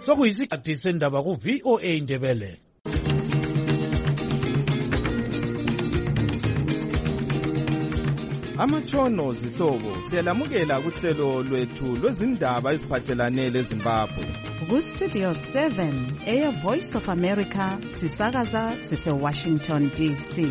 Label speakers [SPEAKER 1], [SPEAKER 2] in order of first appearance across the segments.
[SPEAKER 1] sokuyisikhathi sendaba ku-VOA Indebele.
[SPEAKER 2] Amatshono zihlobo siyalamukela kuhlelo lwethu lwezindaba eziphathelane leZimbabwe.
[SPEAKER 3] Ku-Studio 7 Air Voice of America sisakaza sise-Washington DC.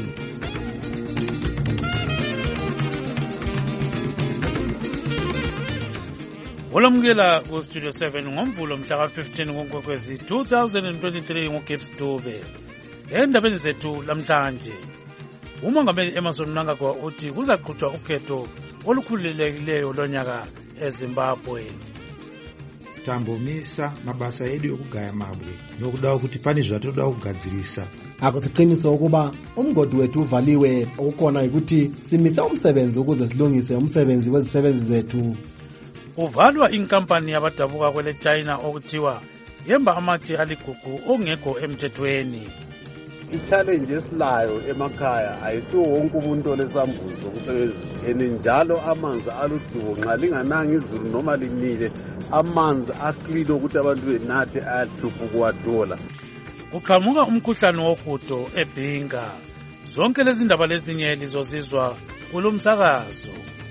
[SPEAKER 1] Olamukela ku-Studio 7 ngomvulo mhla ka-15 kuNkwekwezi 2023 nguGibbs Dube. Endabeni zethu lamhlanje, uMongameli Emmerson Mnangagwa uthi kuzaqhutshwa ukhetho olukhululekileyo lonyaka eZimbabwe.
[SPEAKER 4] Tambomisa mabasa edu okugaya mabwe nokuda ukuthi pani zvatoda kugadzirisa.
[SPEAKER 5] Akusiqiniso ukuba umgodi wethu uvaliwe, okukona ukuthi simisa umsebenzi ukuze silungise umsebenzi wezisebenzi zethu.
[SPEAKER 1] Kuvalwa inkampani yabadabuka kwele China okuthiwa yemba amatshe aligugu ongekho emthethweni.
[SPEAKER 6] I-challenge esilayo emakhaya ayisiwo wonke umuntu olesambuzo ukusebenzisa njalo amanzi aludubo nxa lingananga izulu noma linile amanzi aklino ukuthi abantu benathe ayahlupha ukuwadola.
[SPEAKER 1] Kuqhamuka umkhuhlane wohudo eBhinga. Zonke lezi ndaba lezinye lizozizwa kulomsakazo.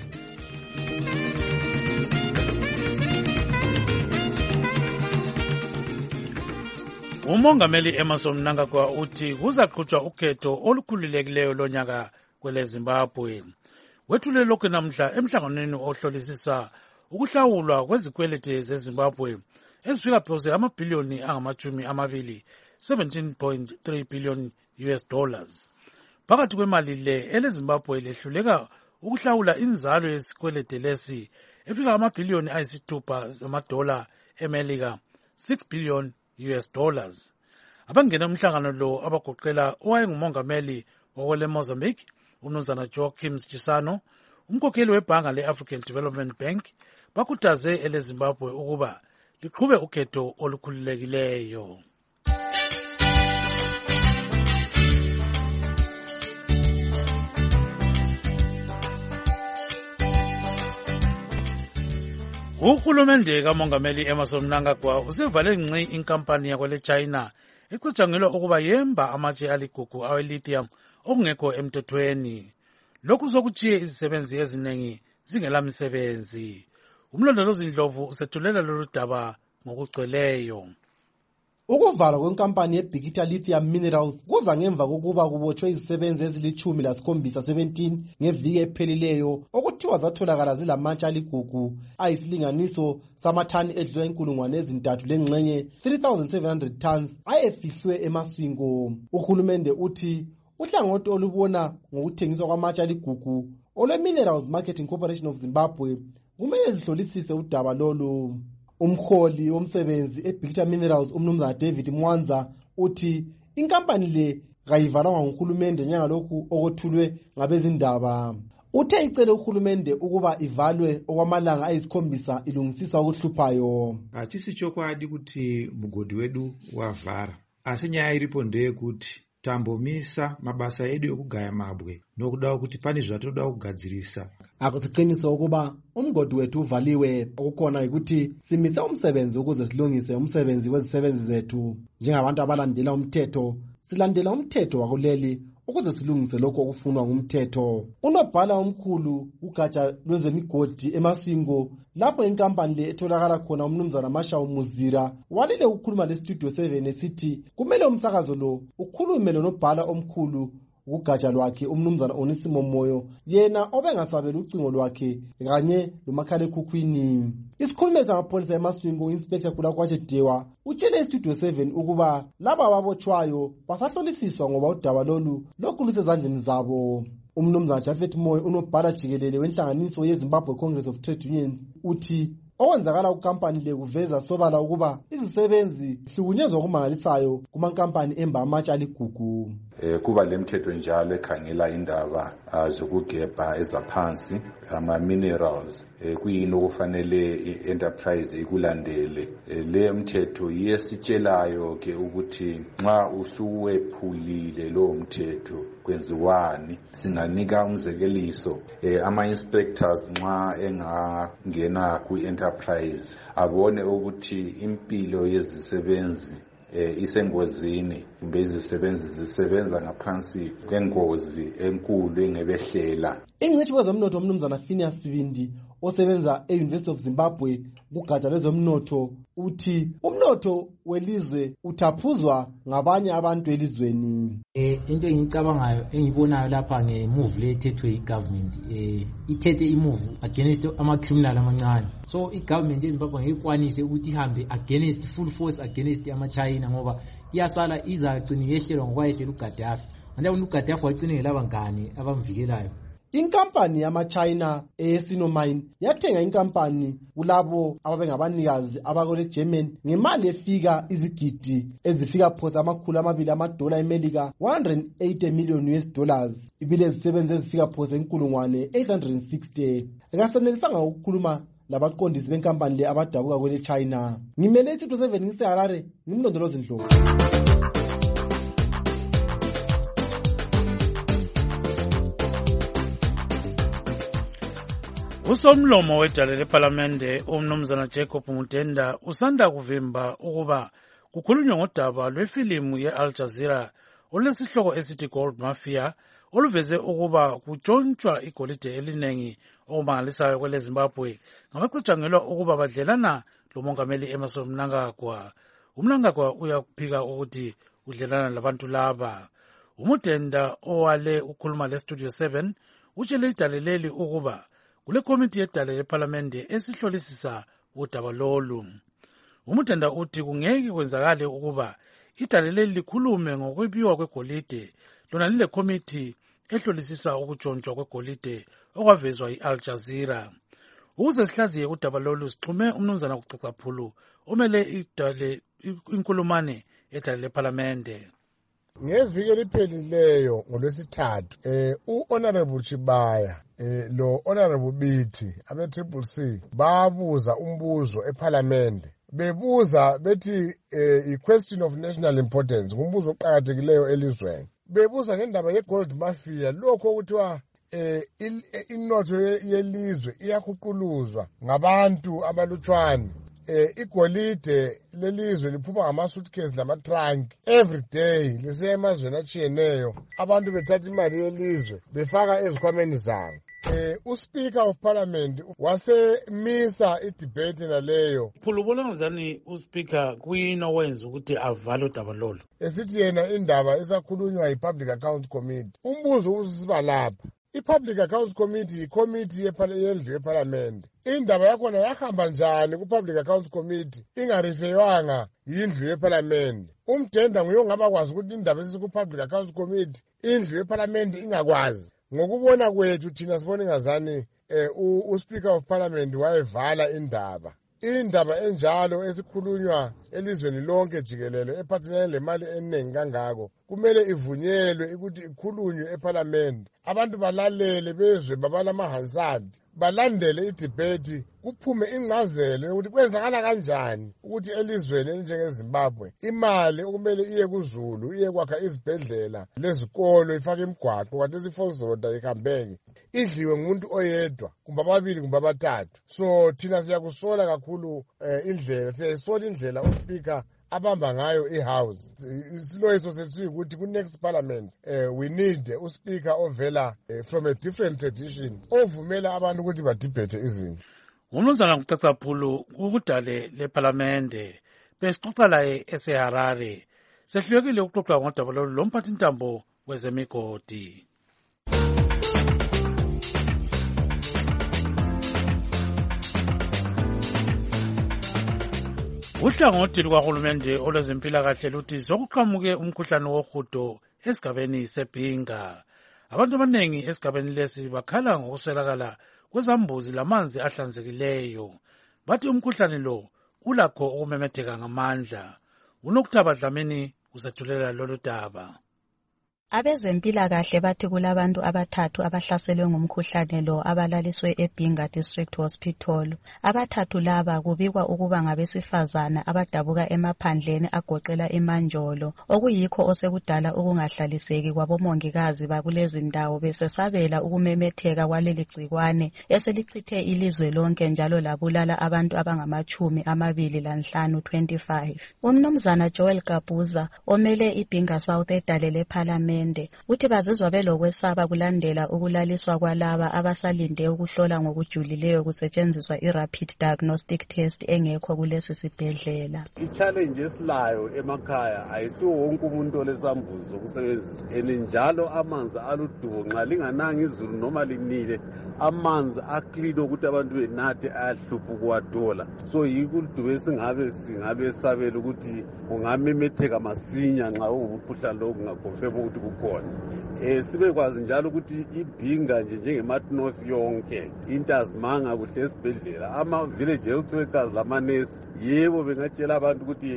[SPEAKER 1] uMongameli Emmerson Mnangagwa uthi kuzaqhutshwa ukhetho olukhululekileyo lonyaka kwele Zimbabwe. Wethule lokhu namhla emhlanganweni ohlolisisa ukuhlawulwa kwezikweleti zeZimbabwe ezifika phose amabhiliyoni angama-20 $17.3 billion. Phakathi kwemali le eleZimbabwe lehluleka ukuhlawula inzalo yesikweleti lesi efika amabhiliyoni $6 eMelika $6 billion. Abangena umhlangano lo abagoqela owayengumongameli wakwele Mozambique uMnumzana Joaquim Chissano, umkhokheli webhanga le-African Development Bank, bakhuthaze eleZimbabwe ukuba liqhube ukhetho olukhululekileyo. Uhulumende kaMongameli Emmerson Mnangagwa usevale ngci inkampani yakwele China ecatshangelwa ukuba yemba amatshe aligugu awe-lithium okungekho emthethweni. Lokhu sokutshiye izisebenzi eziningi zingelamisebenzi. Umlondolozi Ndlovu usethulela lolu daba ngokugcweleyo.
[SPEAKER 5] Ukuvalwa kwenkampani yeBhikita Lithium Minerals kuza ngemva kokuba kubotshwe izisebenzi ezili-17 ngeviki ephelileyo okuthiwa zatholakala zilamatshe aligugu ayisilinganiso samathani edlula 3,000 lengxenye 3,700 tons ayefihlwe emaswingo. Uhulumende uthi uhlangothi olubona ngokuthengiswa kwamatshe aligugu olwe-Minerals Marketing Corporation of Zimbabwe kumele luhlolisise udaba lolu. Umholi womsebenzi eBhikita Minerals uMnumzana David Mwanza uthi inkampani le kayivalwa nguhulumende njengalokhu okwethulwe ngabezindaba. Uthe icele uhulumende ukuba ivalwe okwamalanga ayisikhombisa ilungisisa ukuhluphayo.
[SPEAKER 4] Achisichokwadi kuti mugodi wedu wavhara, asi nyaya iripo ndeyekuti tambomisa mabasa edu okugaya mabwe nokuda kuti pani zvatoda kugadzirisa.
[SPEAKER 5] Akusiqiniso ukuba umgodi wethu uvaliwe, okukona ukuthi simisa umsebenzi ukuze silungise umsebenzi wezisebenzi zethu. Njengabantu abalandela umthetho, silandela umthetho wakuleli ukuze silungise lokho okufunwa ngumthetho. Unobhala omkhulu ugatsha lwezemigodi emaswingo lapho inkampani le etholakala khona uMnumzana Mashawu Muzira walile ukukhuluma leStudio 7 esithi kumele umsakazo lo ukhulume lonobhala omkhulu ukugatsha lwakhe uMnumzana Onisimo Moyo, yena obengasabela ucingo lwakhe kanye lomakhalekhukhwini. Isikhulumeli samapholisa emaswingo uInspector Kulakwatshe Dewa utshele iStudio 7 ukuba laba ababotshwayo basahlolisiswa ngoba udaba lolu lokhu lusezandleni zabo. uMnumzana Japhet Moyo unobhala jikelele wenhlanganiso yeZimbabwe Congress of Trade Unions uthi okwenzakala kukampani le kuveza sobala ukuba izisebenzi hlukunyezwa okumangalisayo kumankampani emba amatshe aligugu.
[SPEAKER 7] kuba lemthetho njalo ekhangela indaba zokugebha ezaphansi ama-minerals kuyini okufanele i-enterprise ikulandele. Le mthetho yesitshelayo ke ukuthi nxa usuwephulile lowo mthetho kwenziwani. Singanika umzekeliso ama-inspectors nxa engangena ku-enterprise abone ukuthi impilo yezisebenzi isengozini kumbe izisebenzi zisebenza ngaphansi kwengozi enkulu engebehlela.
[SPEAKER 5] Ingcitshi kwezomnotho umnumzana Phineas Sibindi osebenza e-University of Zimbabwe kugatsha lwezomnotho uthi umnotho welizwe uthaphuzwa ngabanye abantu elizweni.
[SPEAKER 8] Into engicabangayo engibonayo lapha ngemove lethethwe igovernment ithethe imove against ama-criminal amancane. So igovernment eZimbabwe ngekwanise ukuthi ihambe against full force against ama-China ngoba iyasala izagcina yehlelwa ngokwayehlela uGaddafi. Anjalo uGaddafi wagcina ngelabangane abamvikelayo.
[SPEAKER 5] Inkampani yama-China eSinomine yathenga inkampani kulabo ababengabanikazi abakole German ngemali efika izigidi ezifika phosa $200 eMelika, $180 million. Ibile zisebenze ezifika phosa 860. Akasenelisanga ukukhuluma labaqondisi benkampani le abadabuka kwele China. Ngimele iThuto 7 ngiseHarare, ngimlondolozi Ndlovu.
[SPEAKER 1] Usomlomo wedale lePhalamende umnumzana Jacob Mutenda usanda kuvimba ukuba kukhulunywa ngodaba lwefilimu ye-Al Jazeera olesihloko esithi Gold Mafia oluveze ukuba kutshontshwa igolide elinengi okumangalisayo kwele Zimbabwe ngabacatshangelwa ukuba badlelana lomongameli Emmerson Mnangagwa. UMnangagwa uyaphika ukuthi udlelana labantu laba. Umutenda owale ukhuluma leStudio 7 utshele idale leli ukuba kule komiti yedale lePhalamende esihlolisisa udaba lolu. Umutenda uthi kungeke kwenzakale ukuba idale leli likhulume ngokwebiwa kwegolide lona lile komiti ehlolisisa ukutshontshwa kwegolide okwavezwa i-Al Jazeera. Ukuze sihlaziye udaba lolu sixhume umnumzana kucacaphulu omele idale inkulumane edale lePhalamende.
[SPEAKER 9] Ngeviki eliphelileyo ngolwesithathu u-Honorable Chibaya lo Honorable Bithi abe-Triple C babuza umbuzo ePhalamende bebuza bethi i-question of national importance ngumbuzo oqhakathekileyo elizweni. Bebuza ngendaba ye-Gold Mafia lokho okuthiwa inotho yelizwe iyahuquluzwa ngabantu abalutshwane. Igolide lelizwe liphuma ngama-suitcase lama-trunk every day lisiya emazweni atshiyeneyo, abantu bethatha imali yelizwe befaka ezikhwameni zabo. uSpeaker of Parliament wasemisa idebate naleyo.
[SPEAKER 1] Phulubona ngizani uSpeaker kuyini owenza ukuthi avale udaba lolu?
[SPEAKER 9] Esithi yena indaba isakhulunywa yiPublic Accounts Committee. Umbuzo usiba lapha. I-Public Accounts Committee yi-committee yendlu yeParliament. Indaba yakhona yahamba njani ku-Public Accounts Committee ingarifeywanga yindlu yeParliament? Umdenda nguye ongabakwazi ukuthi indaba esiku-Public Accounts Committee indlu yeParliament ingakwazi. Ngokubona kwethu thina sibona ingazani uSpeaker of Parliament wayevala indaba. Indaba enjalo esikhulunywa elizweni lonke jikelele ephathelene lemali eningi kangako kumele ivunyelwe ukuthi ikhulunywe eParliament. Abantu balalele bezwe babala amahansard balandele idebate kuphume ingcazelo yokuthi kwenzakala kanjani ukuthi elizweni elinjengeZimbabwe imali okumele iye kuZulu iye kwakha izibhedlela lezikolo ifake imigwaqo kanti isifozoda ikhambeke idliwe ngumuntu oyedwa kumbe ababili kumbe abathathu. So thina siyakusola kakhulu indlela siyayisola indlela uSpeaker abamba ngayo iHouse. Isiloyiso sethu ukuthi ku-next Parliament we need uSpeaker ovela from a different tradition ovumela abantu ukuthi badibhethe izinto.
[SPEAKER 1] Umnumzana kucacaphulu ukudale lePhalamende besixoxa laye eseHarare sehlulekile ukuxoxa ngodaba lolu lomphathintambo wezemigodi. Uhlangothi lukahulumende olwezempilakahle luthi sokuqhamuke umkhuhlane wohudo esigabeni seBhinga. Abantu abanengi esigabeni lesi bakhala ngokuswelakala kwezambuzi lamanzi ahlanzekileyo. Bathi umkhuhlane lo ulakho ukumemetheka ngamandla. UNokuthaba Dlamini usethulela lolu daba.
[SPEAKER 10] Abezempilakahle bathi kulabantu abathathu abahlaselwe ngumkhuhlane lo abalaliswe eBhinga District Hospital. Abathathu laba kubikwa ukuba ngabesifazana abadabuka emaphandleni agoqela imanjolo, okuyikho osekudala ukungahlaliseki kwabomongikazi bakulezi ndawo besesabela ukumemetheka kwaleli gcikwane eselichithe ilizwe lonke njalo labulala abantu abangama-25. Umnumzana Joel Kabuza omele iBhinga South edalele Parliament uthi bazizwa belokwesaba kulandela ukulaliswa kwalaba abasalinde ukuhlola ngokujulileyo kusetshenziswa i-rapid diagnostic test engekho kulesi sibhedlela.
[SPEAKER 6] I-challenge esilayo emakhaya ayisiwo wonke umuntu olesambuzi zokusebenzisa njalo amanzi aludubo nxa lingananga izulu noma linile amanzi aklini ukuthi abantu benathe ayahlupha ukuwadola. So yikho udubo singabe esabela ukuthi kungamemetheka masinya nxa umkhuhlane lo kungakonfirm ukuthi kukhona. Sibe kwazi njalo ukuthi iBhinga nje njengeMart North yonke into azimanga kuhle esibhedlela. Ama-village health workers lamanesi yebo bengatshela abantu ukuthi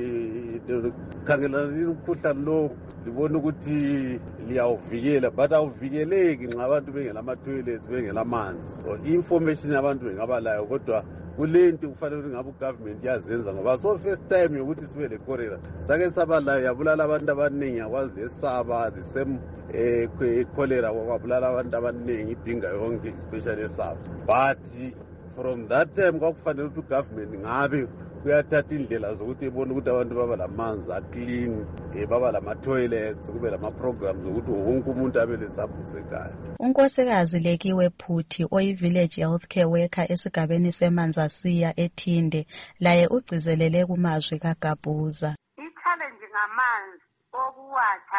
[SPEAKER 6] khangelani umkhuhlane lo libona ukuthi liyawuvikela, but awuvikeleki nxa abantu bengelama-toilets bengelamanzi. So information yabantu bengaba layo kodwa kulento kufanele ukuthi ngabe ugovernment yazenza ngoba so first time yokuthi sibe le cholera sake saba layo yabulala abantu abaningi yakwazi lesaba the same cholera kwabulala abantu abaningi iBhinga yonke especially esaba. But from that time kwakufanele ukuthi ugovernment ngabe kuyathatha indlela zokuthi ibone ukuthi abantu baba lamanzi aclean, baba lama-toilets, kube lama-programs zokuthi wonke umuntu abe lesambuzi ekhaya.
[SPEAKER 10] Unkosikazi Lekiwe Phuthi oyi-village healthcare worker esigabeni seManzasiya eThinde laye ugcizelele kumazwi kaGabuza.
[SPEAKER 11] I-challenge ngamanzi okuwatha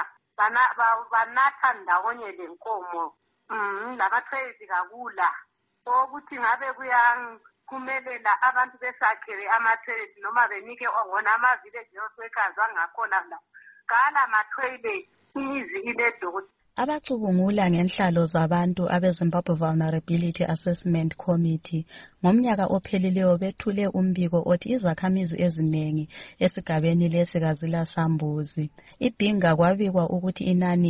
[SPEAKER 11] banatha ndawonye lenkomo lama-toilet kakula ukuthi ngabe kuyaphumelela abantu besakhele ama-toilet noma benike wona ama-village health workers angakhona la kala ama-toilet imizi iledoti.
[SPEAKER 10] Abacubungula ngenhlalo zabantu abeZimbabwe Vulnerability Assessment Committee ngomnyaka ophelileyo bethule umbiko othi izakhamizi eziningi esigabeni lesi kazilasambuzi. iBhinga kwabikwa ukuthi inani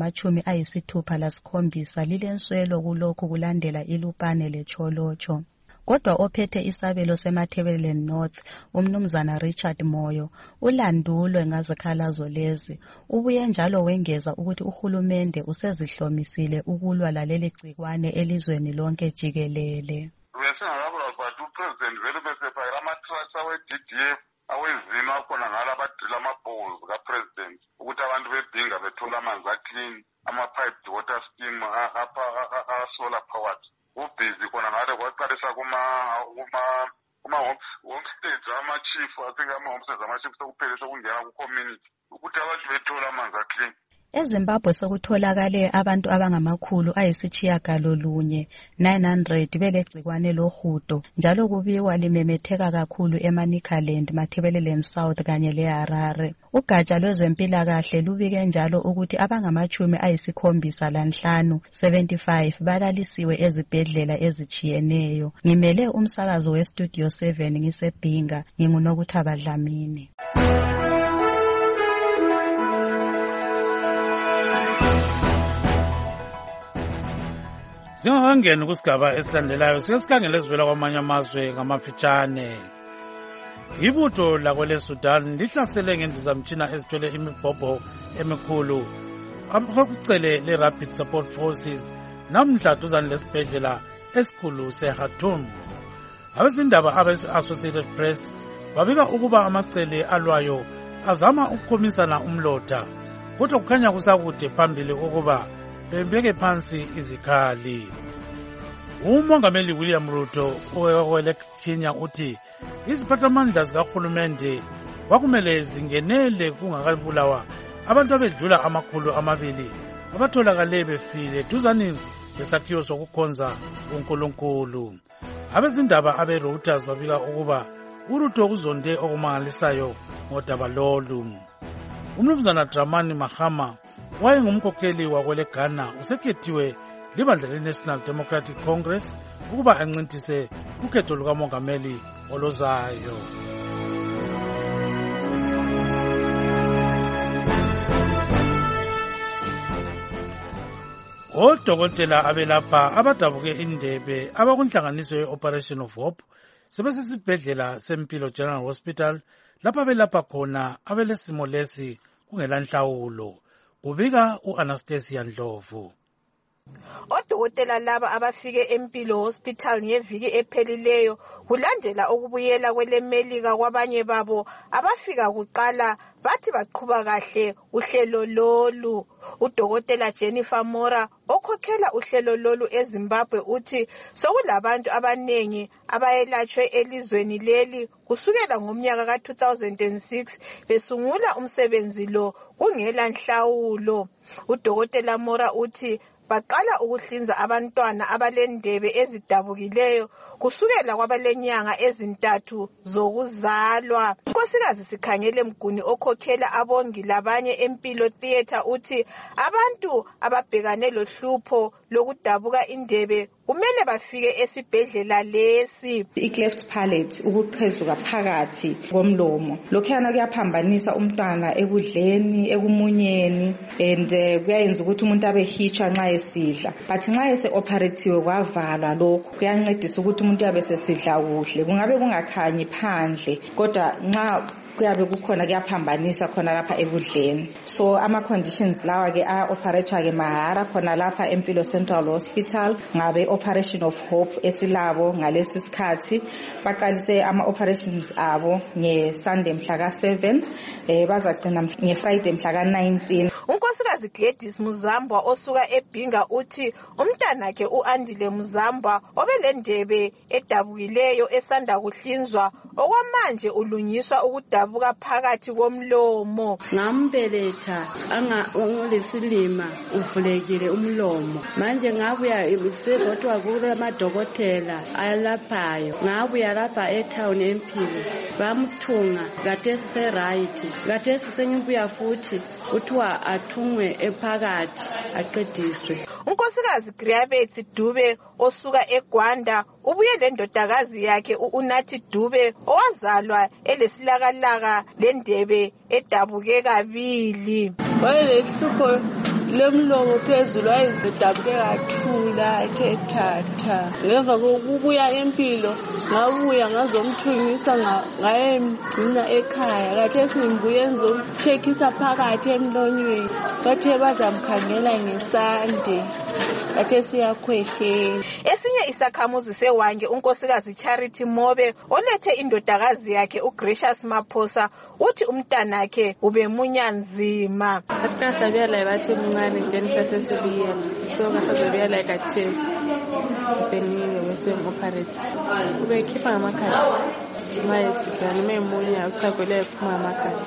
[SPEAKER 10] elingama-67 lilenswelo kulokhu kulandela iLupane leCholocho. Kodwa ophethe isabelo seMatabeleland North umnumzana Richard Moyo ulandulwe ngazikhalazo lezi. Ubuye njalo wengeza ukuthi uhulumende usezihlomisile ukulwa laleli gcikwane elizweni lonke jikelele.
[SPEAKER 12] President vele besefakela ama-trucks awe-DDF awezimo akhona ngala badrila ama-balls ka-president ukuthi abantu beBhinga bethola amanzi aclean, ama-piped water scheme a-solar powered. Ubhizi khona ngale kwaqalisa kuma-homestays ama-chief, I think ama-homestays ama-chief sokuphele sokungena ku-community ukuthi abantu bethola amanzi aclean.
[SPEAKER 10] EZimbabwe sokutholakale abantu abangama-990 belegcikwane lohudo njalo kubikwa limemetheka kakhulu eManicaland, Matabeleland South kanye leHarare. Ugatsha lwezempilakahle lubike njalo ukuthi abangama-75 balalisiwe ezibhedlela ezitshiyeneyo. Ngimele umsakazo weStudio 7 ngiseBhinga, nginguNokuthaba Dlamini.
[SPEAKER 1] Singakangeni kusigaba esilandelayo siyesikhangela esivela kwamanye amazwe ngamafitshane. Ibutho lakwele Sudan lihlasele ngendizamtshina ezithwele imibhobho emikhulu akucele le-Rapid Support Forces namhla duzane lesibhedlela esikhulu seKhartoum. Abezindaba abe-Associated Press babika ukuba amacele alwayo azama ukukhomisana umlotha kodwa kukhanya kusakude phambili ukuba bembeke phansi izikhali. Umongameli William Ruto owele Kenya uthi iziphathamandla zikahulumende kwakumele zingenele kungakabulawa abantu abedlula 200 abatholakale befile duzane lesakhiwo sokukhonza uNkulunkulu. Abezindaba abe-Reuters babika ukuba uRuto uzonde okumangalisayo ngodaba lolu. Umnumzana Dramani Mahama wayengumkhokheli wakwele Ghana usekhethiwe libandla le-National Democratic Congress ukuba ancintise ukhetho lukamongameli olozayo. Odokotela abelapha abadabuke indebe abakunhlanganiso ye-Operation of Hope sebesesibhedlela sempilo General Hospital lapha belapha khona abelesimo lesi kungelanhlawulo. Kubika u-Anastasia Ndlovu.
[SPEAKER 13] Odokotela laba abafike empilo hospital ngeviki ephelileyo kulandela ukubuyela kwelemelika kwabanye babo abafika kuqala bathi baqhuba kahle uhlelo lolu. Udokotela Jennifer Mora okhokhela uhlelo lolu eZimbabwe uthi sokulabantu abanengi abayelatshwe elizweni leli kusukela ngomnyaka ka-2006 besungula umsebenzi lo kungela nhlawulo. Udokotela Mora uthi baqala ukuhlinza abantwana abalendebe ezidabukileyo kusukela kwabalenyanga ezintathu zokuzalwa. Unkosikazi Sikhangele Mguni okhokhela abongi labanye empilo theatre uthi abantu ababhekane lohlupho lokudabuka indebe kumele bafike esibhedlela lesi.
[SPEAKER 14] I-cleft palate ukuqhezuka phakathi komlomo lokhuyana kuyaphambanisa umntwana ekudleni ekumunyeni and kuyayenza ukuthi umuntu abe hitshwa nxa esidla, but nxa ese-operatiwe kwavalwa lokhu kuyancedisa ukuthi umuntu yabe sesidla kuhle, kungabe kungakhanyi phandle kodwa nxa kuyabe kukhona kuyaphambanisa khona lapha ekudleni. So ama-conditions lawa ke a-operator ke mahara khona lapha Empilo Central Hospital ngabe Operation of Hope esilabo ngalesi sikhathi. Baqalise ama-operations abo nge-Sunday mhla ka-7 bazagcina nge-Friday mhla ka-19.
[SPEAKER 13] Unkosikazi Gladys Muzambwa osuka eBhinga uthi umntanakhe u-Andile Muzambwa obelendebe edabukileyo esanda kuhlinzwa okwamanje ulungiswa ukudabuka phakathi komlomo.
[SPEAKER 15] Ngambeletha lesilima uvulekile umlomo, manje ngabuya sebodwa kule madokotela alaphayo, ngabuya lapha etown Empilo bamthunga kathesi se-right, kathesi sengibuya futhi kuthiwa athungwe ephakathi aqediswe.
[SPEAKER 13] Unkosikazi Griabetsi Dube osuka eGwanda ubuye lendodakazi yakhe uNathi Dube owazalwa elesilakalaka lendebe edabuke kabili.
[SPEAKER 15] Wayelehlupho lemlomo phezulu wayezidabuke kathula ethatha. Ngemva kokubuya Empilo ngabuya ngazomthungisa ngayemgcina ekhaya. Kathesi ngibuye ngizomcheckisa phakathi emlonyeni. Bathe bazamkhangela ngesande. Kathesi yakhwehlela. Esinye isakhamuzi seWange unkosikazi Charity Mobe olethe indodakazi yakhe uGracious Maphosa uthi umntanakhe ubemunya nzima. Akasabya la bathi mncane ngenisa sesibiyela. So kafazobuya la kathesi. Beniwe besemoperate. Ubekhipha ngamakhala. Mayezidlana memunya uthagule ephuma amakhala.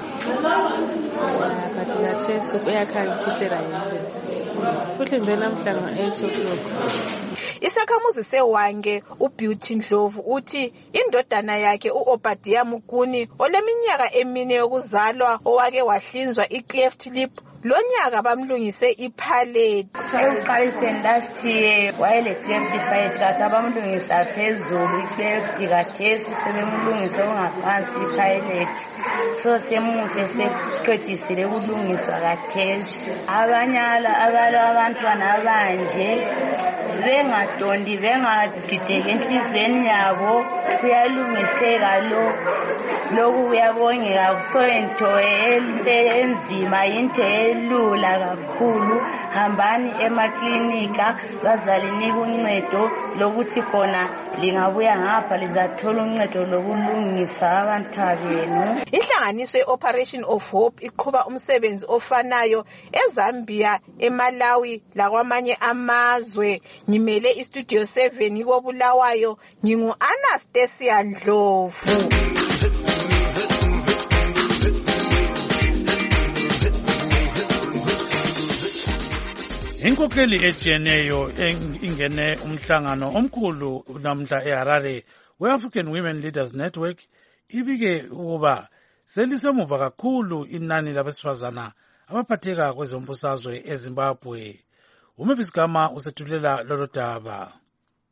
[SPEAKER 15] Bathi kathesi uyakhangithela yonke. Futhi nje namhlanje e-8:00.
[SPEAKER 13] Isakhamuzi seWange uBeauty Ndlovu uthi indodana yakhe uObadiah Muguni oleminyaka emine yokuzalwa owake wahlinzwa i-cleft lip lonyaka bamlungise ipalate.
[SPEAKER 16] Ekuqaliseni last year wayele-cleft palate kathi abamlungisa phezulu i-cleft kathesi sebemlungise ongaphansi ipalate. So semuhle seqedisile ukulungiswa kathesi. Abanye abantwana abanje bengadondi bengadideki enhliziyweni yabo kuyalungiseka lokhu kuyabongeka. Kusonto enzima yinto elula kakhulu. Hambani emaklinika bazalinika uncedo lokuthi khona lingabuya ngapha lizathola uncedo lokulungisa abantabenu.
[SPEAKER 13] Inhlanganiso ye-Operation of Hope iqhuba umsebenzi ofanayo eZambia, eMalawi lakwamanye amazwe. Ngimele iStudio 7 koBulawayo, ngingu-Anastasia Ndlovu.
[SPEAKER 1] Inkokheli etshiyeneyo ingene umhlangano omkhulu namhla eHarare we-African Women Leaders Network ibike ukuba selisemuva kakhulu inani labesifazana abaphatheka kwezombusazwe eZimbabwe. Umebisigama usethulela lolo daba.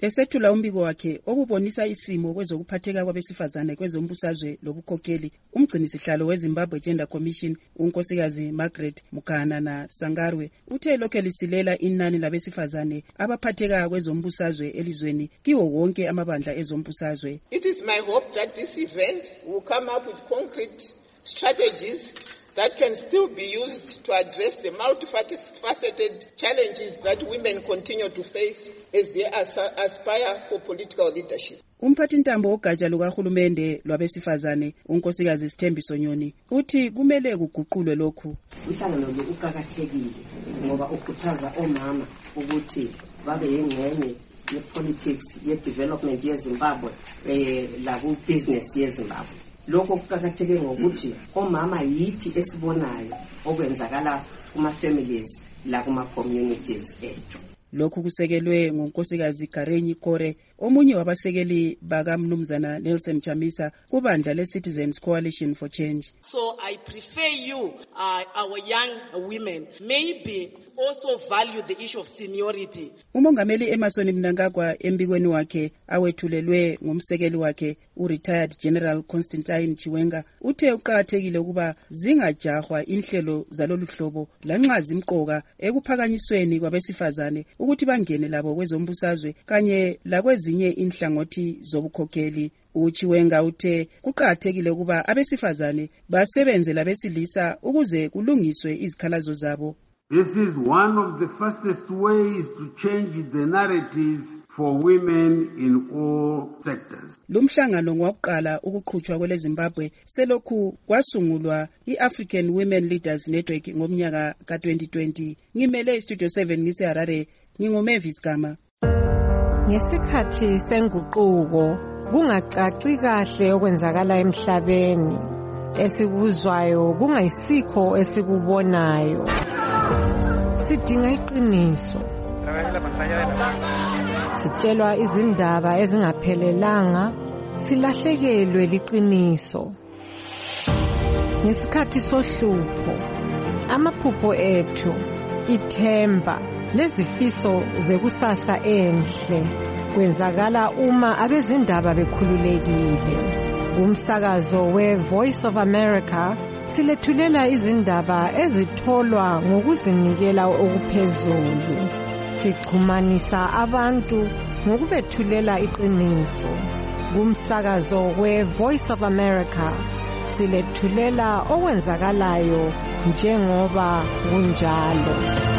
[SPEAKER 17] Esethula umbiko wakhe okubonisa isimo kwezokuphatheka kwabesifazane kwezombusazwe lobukhokheli, umgcinisihlalo weZimbabwe Gender Commission unkosikazi Margaret Mukanana Sangarwe uthe lokho lisilela inani labesifazane abaphatheka kwezombusazwe elizweni kiwo wonke amabandla ezombusazwe.
[SPEAKER 13] It is my hope that this event will come up with concrete strategies that can still be used to address the multifaceted challenges that women continue to face as they aspire for political leadership.
[SPEAKER 17] Umphathintambo wogatsha lukahulumende lwabesifazane unkosikazi Sithembiso Nyoni uthi kumele kuguqulwe lokhu.
[SPEAKER 18] Umhlangano lo uqhakathekile ngoba ukhuthaza omama ukuthi babe yingxenye ye-politics ye-development yeZimbabwe la ku-business yeZimbabwe. Lokho kuqhakatheke ngokuthi omama yithi esibonayo okwenzakala kuma-families la kuma-communities ethu.
[SPEAKER 17] Lokhu kusekelwe ngonkosikazi Karenyi Kore, omunye wabasekeli bakamnumzana Nelson Chamisa kubandla le-Citizens Coalition for Change.
[SPEAKER 19] So I prefer you, our young women, maybe also value the issue of seniority.
[SPEAKER 17] Umongameli Emerson Mnangagwa embikweni wakhe awethulelwe ngomsekeli wakhe u-retired General Constantine Chiwenga uthe uqhakathekile ukuba zingajahwa inhlelo zalolu hlobo lanxa zimqoka ekuphakanyisweni kwabesifazane ukuthi bangene labo kwezombusazwe kanye lakwezinye inhlangothi zobukhokheli. Uchiwenga uthe kuqhakathekile ukuba abesifazane basebenze labesilisa ukuze kulungiswe izikhalazo zabo.
[SPEAKER 20] This is one of the fastest ways to change the narrative for women in all sectors.
[SPEAKER 17] Lumhlangano ngokuqala ukuqhutshwa kwele Zimbabwe selokhu kwasungulwa i-African Women Leaders Network ngomnyaka ka-2020. Ngimele iStudio 7 ngiseHarare, nginguMavis Gama.
[SPEAKER 21] Ngesikhathi senguquko kungacaci kahle okwenzakala emhlabeni, esikuzwayo kungayisikho esikubonayo. Sidinga iqiniso. Sitshelwa izindaba ezingaphelelanga, silahlekelwe liqiniso. Ngesikhathi sohlupho, amaphupho ethu, ithemba, lezifiso zekusasa enhle kwenzakala uma abezindaba bekhululekile. Kumsakazo we-Voice of America silethulela izindaba ezitholwa ngokuzinikela okuphezulu. Sichumanisa abantu ngokubethulela iqiniso. Kumsakazo we-Voice of America silethulela okwenzakalayo njengoba kunjalo.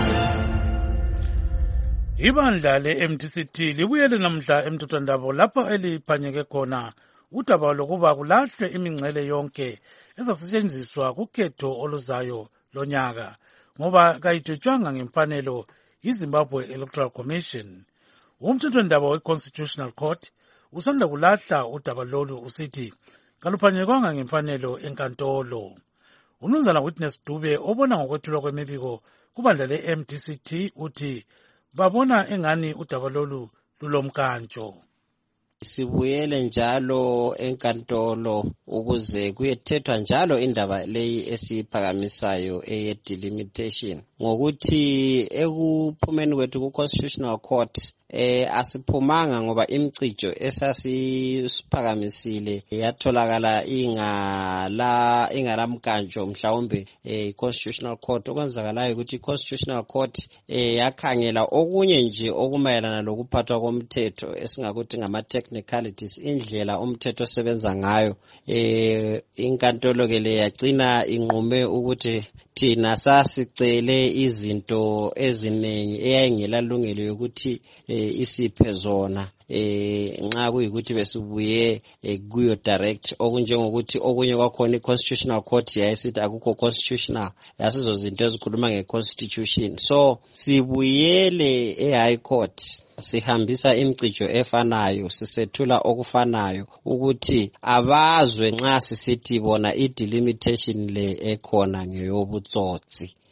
[SPEAKER 1] Ibandla le-MTCT libuyele namhla emthethwandaba lapho eliphanyeke khona udaba lokuba kulahlwe imingcele yonke ezasetshenziswa kukhetho oluzayo lonyaka ngoba kayidwetshwanga ngemfanelo yiZimbabwe Electoral Commission. Umthethwandaba we-Constitutional Court usanda kulahla udaba lolu usithi kaluphanyekanga ngemfanelo enkantolo. Umnumzana Witness Dube obona ngokwethulwa kwemibiko kubandla le-MTCT uthi babona engani udaba lolu lulomkantsho.
[SPEAKER 22] Sibuyele njalo enkantolo ukuze kuyethethwa njalo indaba leyi esiphakamisayo eye-delimitation ngokuthi ekuphumeni kwethu ku-Constitutional Court asiphumanga ngoba imicijo esasiphakamisile yatholakala ingalamkantsho mhlawumbe i-Constitutional Court. Okwenzakalayo ukuthi i-Constitutional Court yakhangela okunye nje okumayelana lokuphathwa komthetho esingakuthi ngama-technicalities, indlela umthetho osebenza ngayo. Inkantolo ke le yagcina inqume ukuthi thina sasicele izinto eziningi eyayingelalungelo yokuthi isiphe zona nxa kuyikuthi besibuye kuyo direct okunjengokuthi okunye kwakhona i-Constitutional Court yayisithi akukho constitutional, yasizo zinto ezikhuluma nge-constitution. So sibuyele e-High Court sihambisa imicijo efanayo, sisethula okufanayo ukuthi abazwe nxa sisithi bona i-delimitation le ekhona ngeyobutsotsi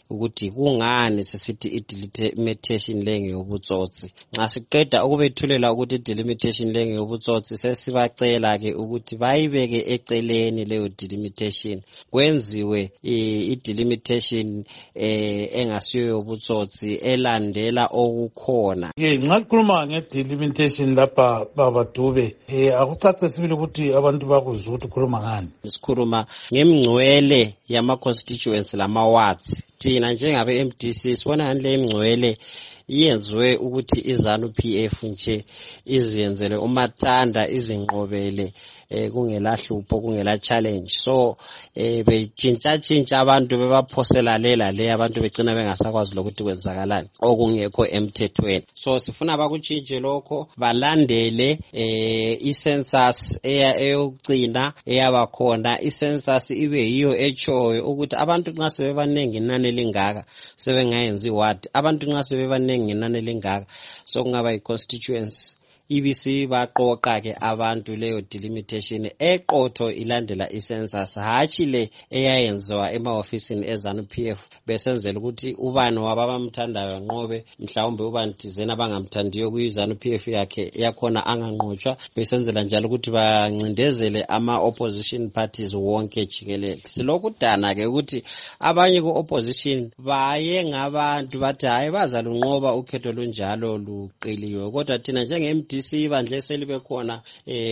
[SPEAKER 22] ukuthi kungani sesithi i-delimitation le ngeyobutsotsi. Nxa siqeda ukubethulela ukuthi i-delimitation le ngeyobutsotsi sesibacela-ke ukuthi bayibeke eceleni leyo delimitation, kwenziwe i-delimitation engasiyo yobutsotsi elandela okukhona.
[SPEAKER 1] Nxa kukhuluma nge-delimitation lapha Baba Dube, akucace sibili ukuthi abantu bakuzwa ukuthi ukhuluma ngani.
[SPEAKER 22] Sikhuluma ngemngcwele yama-constituents lama-wards. Thina njengabe-MDC sibona ngani le mngcwele iyenziwe ukuthi iZANU-PF nje iziyenzele umatanda izinqobele kungela hlupho kungela challenge. So betshintsha abantu bebaphosela le abantu begcina bengasakwazi lokuthi kwenzakalani okungekho emthethweni. So sifuna bakutshintshe lokho, balandele i-census eyokugcina eyabakhona. I-census ibe yiyo echoyo ukuthi abantu nxa sebebanengi inani elingaka sebengayenzi iward, abantu nxa sebebanengi inani elingaka so kungaba yi-constituents. ibisi baqoqa ke abantu leyo delimitation eqotho ilandela i-census, hatshi le eyayenziwa ema-ofisini eZANU-PF besenzela ukuthi ubani wababamthandayo nqobe, mhlawumbe ubani thizena abangamthandiyo kuyi-ZANU-PF yakhe yakhona anganqotshwa, besenzela njalo ukuthi bancindezele ama-opposition parties wonke jikelele. Silokudana ke ukuthi abanye ku-opposition baye ngabantu bathi hayi bazalunqoba ukhetho lunjalo luqiliwe, kodwa thina njenge-MDC ibandla selibe khona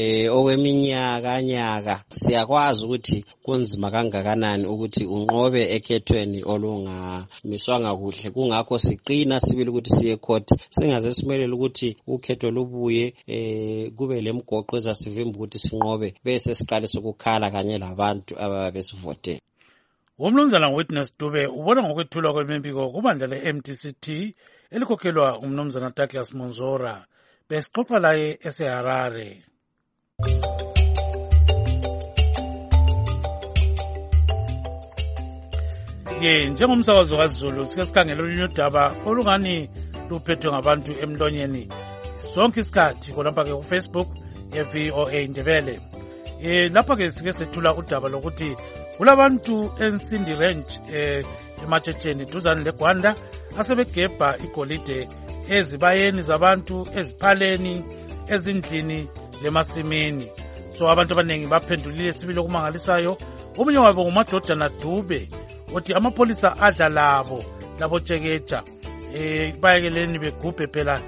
[SPEAKER 22] okweminyaka siyakwazi ukuthi kunzima kangakanani ukuthi unqobe ekhethweni olungamiswanga kuhle. Kungakho siqina sibili ukuthi siye court, singaze simelele ukuthi ukhetho lubuye kube lemgoqo ezasivimba ukuthi sinqobe bese siqalise ukukhala kanye labantu ababesivotela.
[SPEAKER 1] Umnumzana Witness Dube ubona ngokwethulwa kwemibiko kubandla le-MDCT elikhokhelwa umnumzana Douglas Monzora. Besixoxa laye eseHarare. Njengomsakazo kaZulu sike sikhangele olunye udaba olungani luphethwe ngabantu emlonyeni sonke isikhathi khonapha ke kuFacebook ye-VOA Ndebele. Lapha ke sike sethula udaba lokuthi kulabantu eNsindi Ranch eMatshetheni duzane leGwanda asebegebha igolide ezibayeni zabantu, eziphaleni, ezindlini lemasimini. So abantu abanengi baphendulile sibili okumangalisayo. Omunye wabo nguMadodana Dube uthi amapholisa adla labo tsheketsha bayekeleni begubhe phela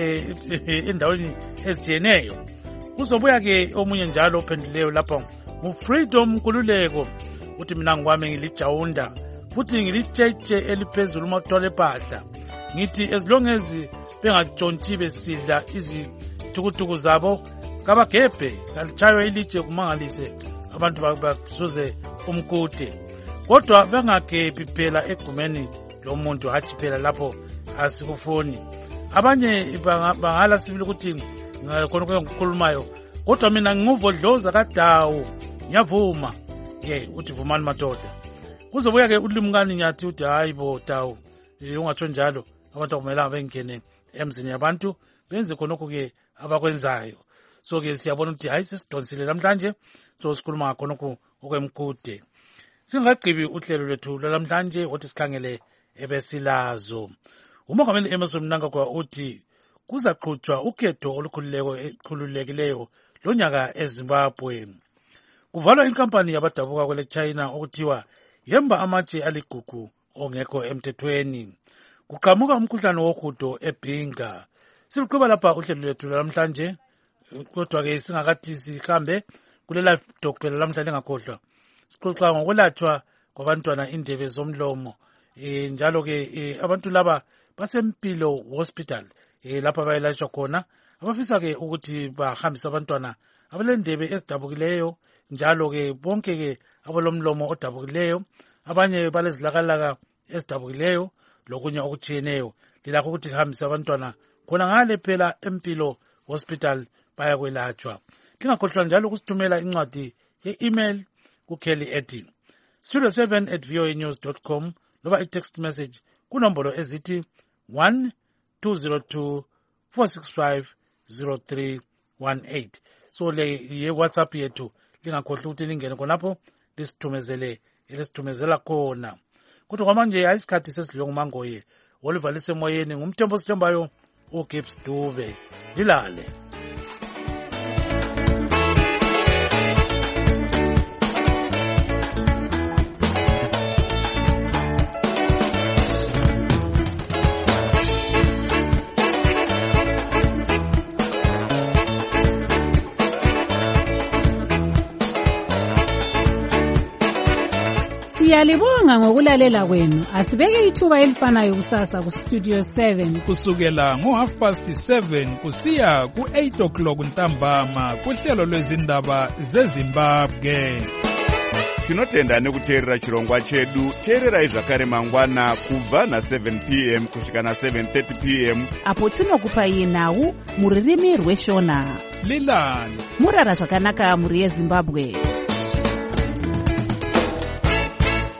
[SPEAKER 1] endaweni ezijeneyo. Kuzobuya ke omunye njalo ophenduleyo lapha nguFreedom Nkululeko uthi mina ngwami ngilijawunda futhi ngilitsheche eliphezulu makuthwala empahla. Ngithi ezilongezi bengatshontshi besidla izithukutuku zabo kabagebhe kalitshaywe ilitshe kumangalise abantu bazuze umkude, kodwa bengagebhi phela egumeni lomuntu, hatshi phela lapho asikufuni. Abanye bangala sibili ukuthi khona kukhulumayo, kodwa mina nginguvodloza kaDawu ngiyavuma uthi vumani madoda. Kuzobuya ke uLimkani Nyathi uthi hayi bo Dawu ungatsho njalo, abantu akumelanga bengene emzini yabantu benze khonokho ke abakwenzayo. So ke siyabona ukuthi hayi sesidonsile namhlanje, so sikhuluma khonokho okwemkude. Singaqhibi uhlelo lwethu namhlanje othi sikhangele ebesilazo. Umongameli Emmerson Mnangagwa uthi kuzaqhutshwa ukhetho olukhululekileyo lonyaka eZimbabwe. Kuvalwa inkampani yabadabuka kwele China okuthiwa yemba amatshe aligugu ongekho emthethweni. Kuqhamuka umkhuhlane wohudo eBhinga. Siluqhuba lapha uhlelo lwethu namhlanje, kodwa ke singakathi sihambe kule live talk phela namhlanje ngakhohlwa. Sixoxa ngokwelatshwa kwabantwana indebe zomlomo. Njalo ke abantu laba basempilo hospital lapha bayelatshwa khona. Abafisa ke ukuthi bahambise abantwana abalendebe ezidabukileyo, njalo ke bonke ke abalomlomo odabukileyo, abanye balezilakalaka ezidabukileyo lokunye okutshiyeneyo. Lilakho ukuthi hambise abantwana khona ngale phela empilo hospital bayakwelatshwa. Lingakhohlwa njalo ukusithumela incwadi ye-email kukelly@studio7@voanews.com loba i-text message kunombolo ezithi 1202-465-0318. So le ye-WhatsApp yethu lingakhohlwa ukuthi lingene khonapho lisithumezele elisithumezela khona. kodwa kwamanje ayisikhathi sesidliwe ngumangoye olivalise emoyeni ngumthembo sithembayo uGibbs Dube. Dilale.
[SPEAKER 2] Siyalibonga ngokulalela kwenu. Asibeke ithuba elifanayo kusasa ku Studio 7
[SPEAKER 3] kusukela ngo7:30 kusiya ku8 o'clock ntambama kuhlelo lwezindaba zeZimbabwe.
[SPEAKER 23] Tinotenda nekuteerera chirongwa chedu. Teererai zvakare mangwana kubva na7 p.m. kusvika na7:30 p.m.
[SPEAKER 24] apo tinokupai nhau muririmi rweshona.
[SPEAKER 3] Lilani
[SPEAKER 24] murara zvakanaka muri yeZimbabwe.